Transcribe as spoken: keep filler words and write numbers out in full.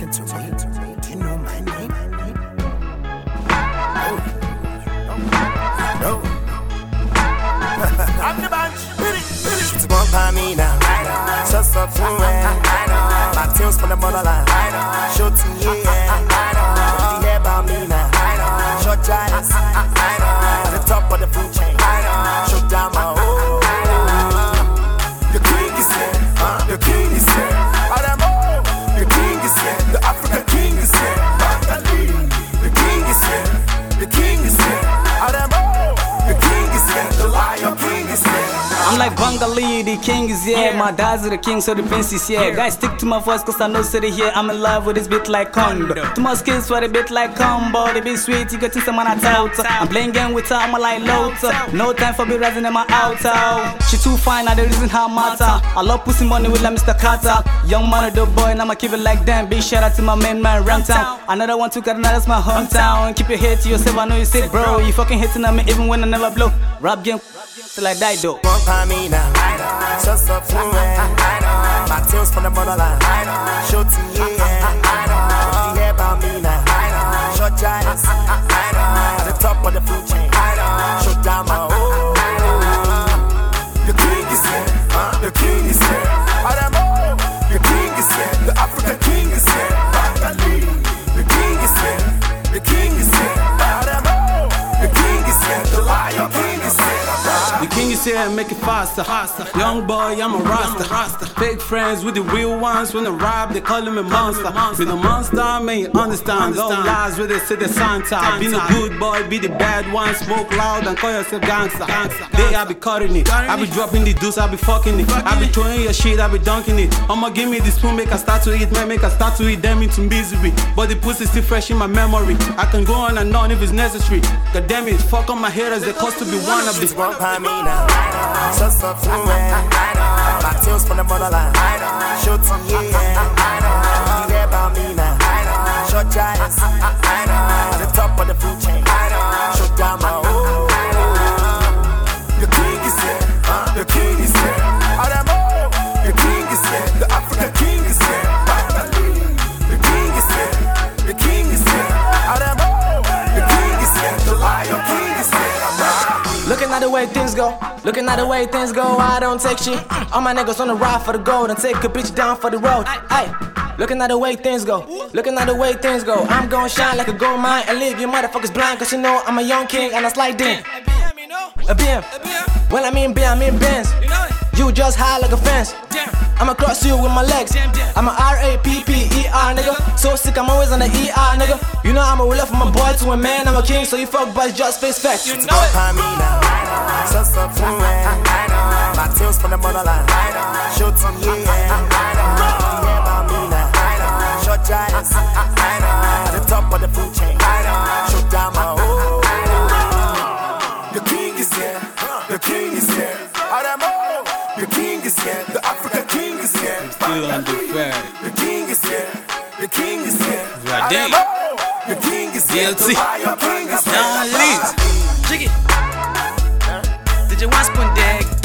talking to me? Do you know my name? No. I'm the bunch. It's about by me now. Just up to it. My tunes from the motherland. Show to you, yeah. You hear about me now. Short giants. At the top of the food chain. Show down my hole. The king is here. The king is here. Adamo. The king is here. The African king is here. The king is here. The king is here. Adamo. The king is here. The lion king is here. I'm like Bangali, the king is here. My dad's the king, so the prince is here. Guys, stick to my voice, cause I know city here. I'm in love with this beat like Kondo. Too much kids for the beat like combo. The beat sweet, you get to some man I tout. I'm playing game with her, I'm like Lota. No time for me rising in my auto. She too fine, I the reason how matter. I love pussy money with like Mister Carter. Young man, the boy, and I'ma keep it like them. Big shout out to my main man, Ramtown. Another one to Kaduna, that's my hometown. Keep your head to yourself, I know you sick, bro. You fucking hitting on me even when I never blow. Rap game, till I die though. Me now. Just up to it. My tunes from the motherland. Show to you, yeah. You hear about me now. Short giants. At the top of the food chain. Show down my hole. The king is here. The king is here. Adamo. The king is here. The African king is here. The king is here. The king is here. Adamo. The king is here. The lion king is here. The king is here and make it faster. Young boy, I'm a rasta. Fake friends with the real ones. When they rap, they call him a monster. Been a monster, man, you understand. Don't lies with they say the Santa. Been a good boy, be the bad one. Smoke loud and call yourself gangster. They I be cutting it. I be dropping the deuce, I be fucking it. I be throwing your shit, I be dunking it. I'ma give me the spoon, make I start to eat, man, make I start to eat them into misery. But the pussy still fresh in my memory. I can go on and on if it's necessary. God damn it, fuck on my haters, they cost to be one of these. Just up to it. My tunes from the motherland. Show to you, yeah. You hear about me now. Short giants. At the top of the food chain. Show down my hole. The king is here. The king is here. Adamo. The king is here. The African king is here. The king is here. The king is here. Adamo. The king is here. The lion king is here. Looking at the way things go, looking at the way things go, I don't take shit. All my niggas on the ride for the gold and take a bitch down for the road. Ay, looking at the way things go, looking at the way things go. I'm gonna shine like a gold mine and leave you motherfuckers blind, cause you know I'm a young king and I slide in. A B M, when I mean B, I mean Benz. You just high like a fence. I'ma cross you with my legs. I'm a R A P P E R nigga. So sick, I'm always on the E R nigga. You know I'm a ruler from a boy to a man. I'm a king, so you fuck boys just face facts. You know it. Just up to it. My tunes from the motherland. Show to you, yeah. You hear about me now. Short giants. At the top of the food chain. Show down my hole. The king is here. The king is here. Adamo. The king is here. The African king is here. Still under fair. The king is here. The king is here. Right there. The king is here. D L T. The lion king is here. Now, Leeds. Jiggy. Did you want spoon dig?